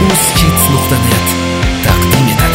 uz-hits.net taqdim etadi.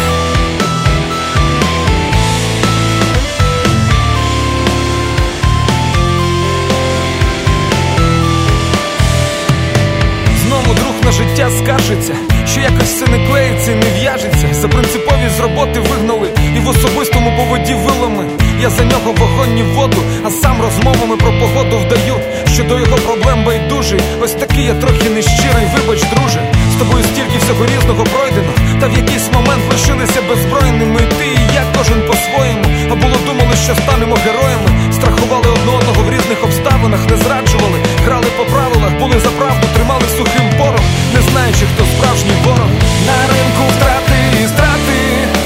Знову друг на життя скаржиться, що якось все не клеїться і не в'яжеться. За принциповість з роботи вигнали і в особистому по воді вилами. Я за нього вогонь і воду, а сам розмовами про погоду вдаю, що до його проблем байдужий. Ось такий я трохи нещирий, вибач, друже. З тобою стільки всього різного пройдено, та в якийсь момент лишилися беззбройними. І ти і я, кожен по-своєму. А було думали, що станемо героями. Страхували одне одного в різних обставинах, не зраджували, грали по правилах, були за правду, тримали сухим порох, не знаючи, хто справжній ворог. На ринку втрати і страти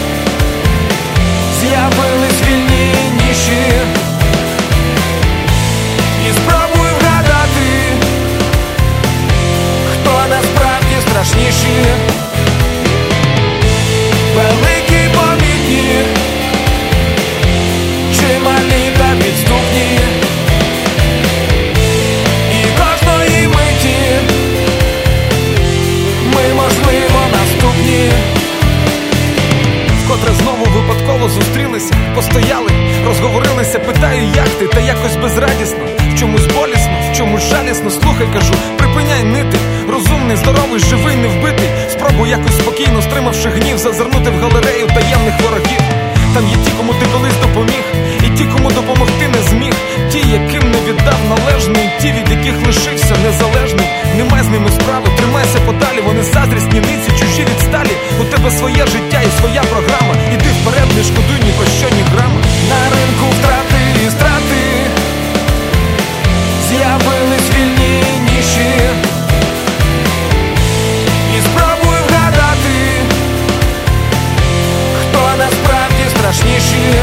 з'явились вільні ніші. І спробуй вгадати, хто насправді страшніший. Великі помітні, чи малі та підступні. І кожної миті ми, можливо, наступні. Вкотре знову випадково зустрілися, постояли, розговорилися, питаю, як ти, та якось безрадісно. В чомусь болісно, в чомусь жалісно. Слухай, кажу, припиняй нити. Розумний, здоровий, живий, не вбитий. Спробуй якось спокійно, стримавши гнів, зазирнути в галерею таємних ворогів. Там є ті, кому ти колись допоміг, і ті, кому допомогти не зміг. Ті, яким не віддав належний, і ті, від яких лишився незалежний. Немає з ними справи, тримайся подалі. Вони заздрісні ниці, чужі від сталі. У тебе своє життя і своя програма. Іди вперед, не шкодуй ні про що, ні грама. На ринку втрати і страти з'явились вільні ніші. І спробуй вгадати, хто насправді страшніший.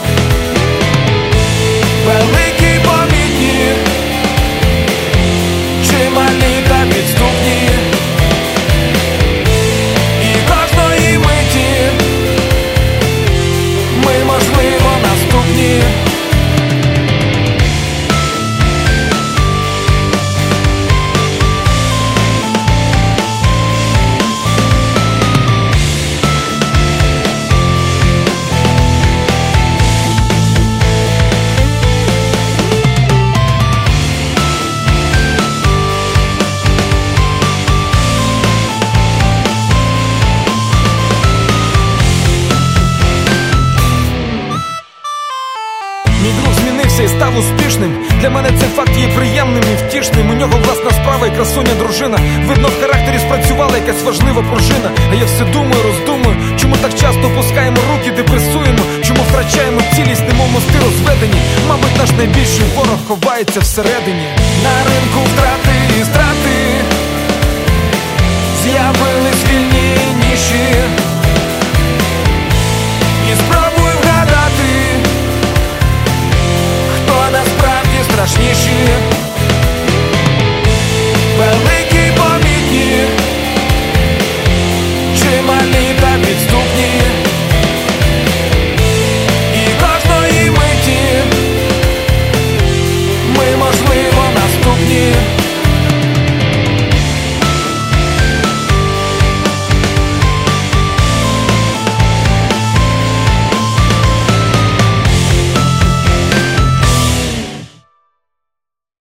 Великі помітні, чи малі та підступні. І кожної миті ми, можливо, наступні. Мій друг змінився і став успішним. Для мене цей факт є приємним і втішним. У нього власна справа і красуня дружина. Видно, в характері спрацювала якась важлива пружина. А я все думаю, роздумую, чому так часто опускаємо руки, депресуємо, чому втрачаємо цілість, немов мости розведені. Мабуть, наш найбільший ворог ховається всередині. На